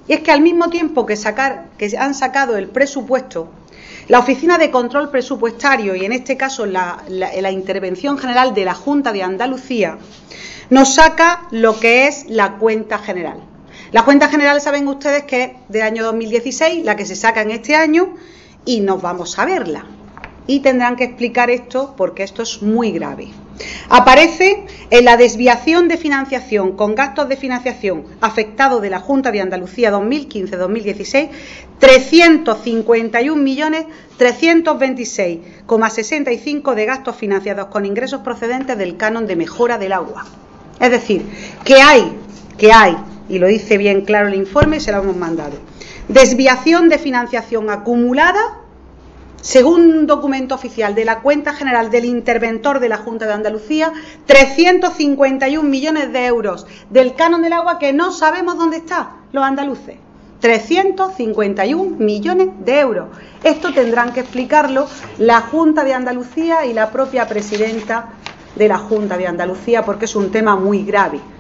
Y es que al mismo tiempo que han sacado el presupuesto, la Oficina de Control Presupuestario, y en este caso la Intervención General de la Junta de Andalucía, nos saca lo que es la cuenta general. La cuenta general, saben ustedes que es del año 2016, la que se saca en este año, y nos vamos a verla. Y tendrán que explicar esto porque esto es muy grave. Aparece en la desviación de financiación con gastos de financiación afectados de la Junta de Andalucía 2015-2016 351.326,65 de gastos financiados con ingresos procedentes del canon de mejora del agua. Es decir, que hay, y lo dice bien claro el informe, se lo hemos mandado, desviación de financiación acumulada, según un documento oficial de la Cuenta General del Interventor de la Junta de Andalucía, 351 millones de euros del canon del agua que no sabemos dónde está, los andaluces. 351 millones de euros. Esto tendrán que explicarlo la Junta de Andalucía y la propia presidenta de la Junta de Andalucía, porque es un tema muy grave.